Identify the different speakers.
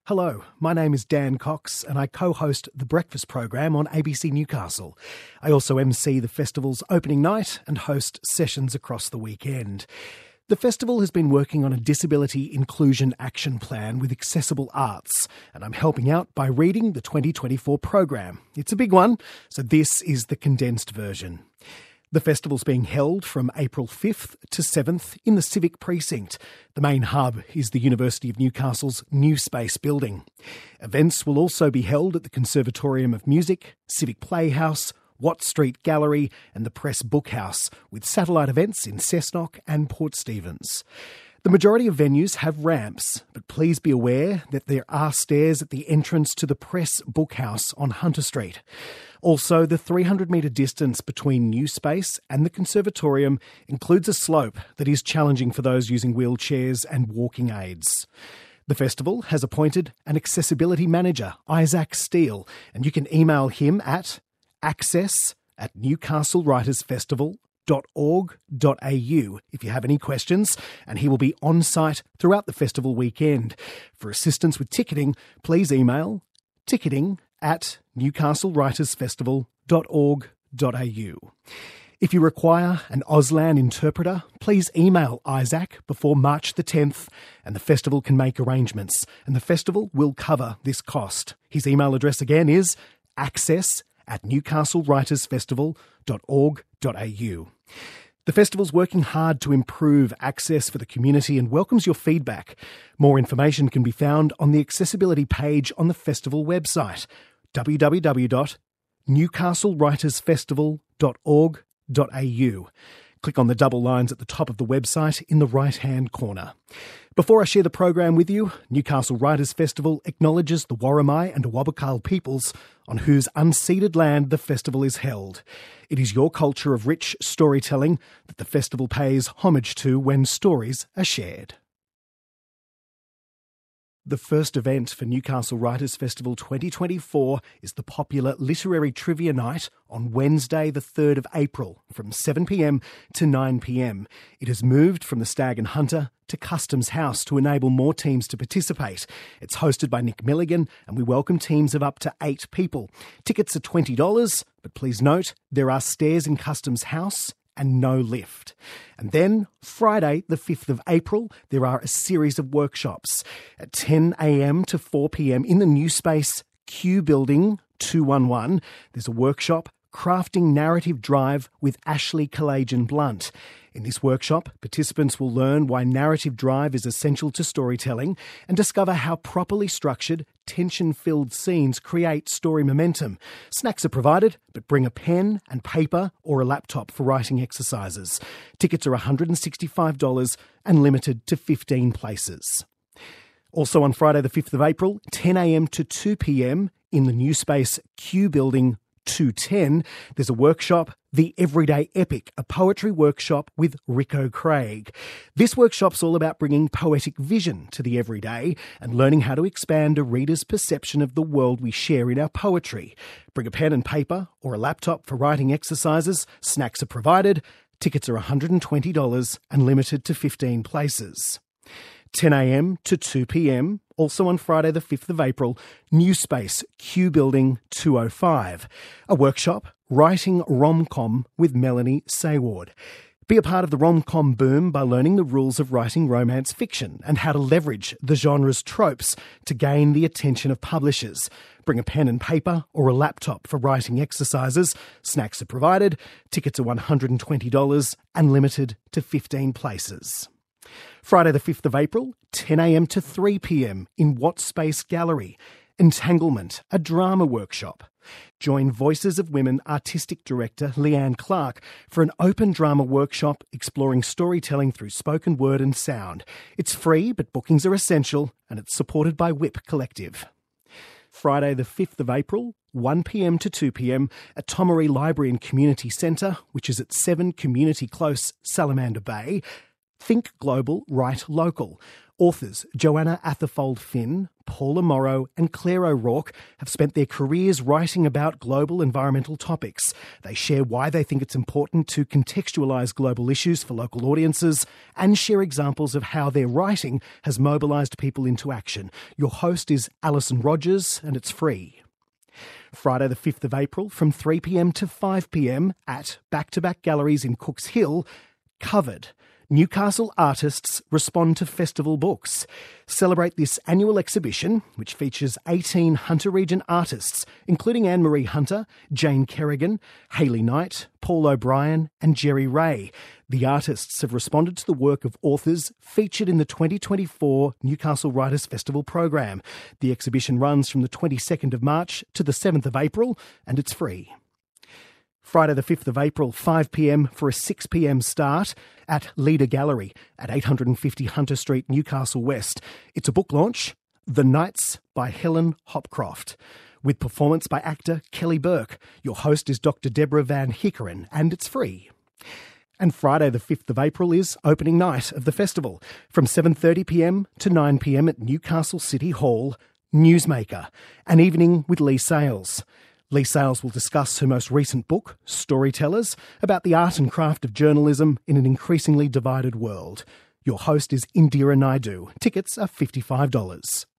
Speaker 1: Hello, my name is Dan Cox and I co-host The Breakfast Program on ABC Newcastle. I also MC the festival's opening night and host sessions across the weekend. The festival has been working on a disability inclusion action plan with Accessible Arts, and I'm helping out by reading the 2024 program. It's a big one, so this is the condensed version. The festival's being held from April 5th to 7th in the Civic Precinct. The main hub is the University of Newcastle's New Space building. Events will also be held at the Conservatorium of Music, Civic Playhouse, Watt Street Gallery and the Press Bookhouse, with satellite events in Cessnock and Port Stephens. The majority of venues have ramps, but please be aware that there are stairs at the entrance to the Press Bookhouse on Hunter Street. Also, the 300-metre distance between New Space and the Conservatorium includes a slope that is challenging for those using wheelchairs and walking aids. The festival has appointed an accessibility manager, Isaac Steele, and you can email him at access@newcastlewritersfestival.org.au if you have any questions, and he will be on site throughout the festival weekend. For assistance with ticketing, please email ticketing@newcastlewritersfestival.org.au. If you require an Auslan interpreter, please email Isaac before March the 10th and the festival can make arrangements, and the festival will cover this cost. His email address again is access@newcastlewritersfestival.org.au. The festival's working hard to improve access for the community and welcomes your feedback. More information can be found on the accessibility page on the festival website, www.newcastlewritersfestival.org.au. Click on the double lines at the top of the website in the right-hand corner. Before I share the program with you, Newcastle Writers Festival acknowledges the Worimi and Awabakal peoples on whose unceded land the festival is held. It is your culture of rich storytelling that the festival pays homage to when stories are shared. The first event for Newcastle Writers Festival 2024 is the popular Literary Trivia Night on Wednesday the 3rd of April from 7pm to 9pm. It has moved from the Stag and Hunter to Customs House to enable more teams to participate. It's hosted by Nick Milligan and we welcome teams of up to 8 people. Tickets are $20, but please note there are stairs in Customs House and no lift. And then, Friday, the 5th of April, there are a series of workshops. At 10am to 4pm in the New Space Q Building 211, there's a workshop, Crafting Narrative Drive with Ashley Kalajan-Blunt. In this workshop, participants will learn why narrative drive is essential to storytelling and discover how properly structured, tension-filled scenes create story momentum. Snacks are provided, but bring a pen and paper or a laptop for writing exercises. Tickets are $165 and limited to 15 places. Also on Friday the 5th of April, 10am to 2pm in the New Space Q Building 210, there's a workshop, The Everyday Epic, a poetry workshop with Rico Craig. This workshop's all about bringing poetic vision to the everyday and learning how to expand a reader's perception of the world we share in our poetry. Bring a pen and paper or a laptop for writing exercises. Snacks are provided. Tickets are $120 and limited to 15 places. 10am to 2pm, also on Friday the 5th of April, New Space Q Building 205. A workshop, Writing Rom-Com with Melanie Sayward. Be a part of the rom-com boom by learning the rules of writing romance fiction and how to leverage the genre's tropes to gain the attention of publishers. Bring a pen and paper or a laptop for writing exercises. Snacks are provided. Tickets are $120 and limited to 15 places. Friday the 5th of April, 10am to 3pm in Watt Space Gallery. Entanglement, a drama workshop. Join Voices of Women Artistic Director Leanne Clark for an open drama workshop exploring storytelling through spoken word and sound. It's free, but bookings are essential, and it's supported by Whip Collective. Friday the 5th of April, 1pm to 2pm at Tomaree Library and Community Centre, which is at 7 Community Close, Salamander Bay. Think global, write local. Authors Joanna Atherfold Finn, Paula Morrow and Claire O'Rourke have spent their careers writing about global environmental topics. They share why they think it's important to contextualise global issues for local audiences and share examples of how their writing has mobilised people into action. Your host is Alison Rogers and it's free. Friday the 5th of April from 3pm to 5pm at Back to Back Galleries in Cooks Hill, Covered. Newcastle artists respond to festival books. Celebrate this annual exhibition, which features 18 Hunter Region artists, including Anne-Marie Hunter, Jane Kerrigan, Hayley Knight, Paul O'Brien and Jerry Ray. The artists have responded to the work of authors featured in the 2024 Newcastle Writers' Festival program. The exhibition runs from the 22nd of March to the 7th of April and it's free. Friday the 5th of April, 5pm for a 6pm start at Leader Gallery at 850 Hunter Street, Newcastle West. It's a book launch, The Nights by Helen Hopcroft, with performance by actor Kelly Burke. Your host is Dr. Deborah Van Hickeren and it's free. And Friday the 5th of April is opening night of the festival from 7:30pm to 9pm at Newcastle City Hall, Newsmaker, an evening with Lee Sales. Lee Sales will discuss her most recent book, Storytellers, about the art and craft of journalism in an increasingly divided world. Your host is Indira Naidu. Tickets are $55.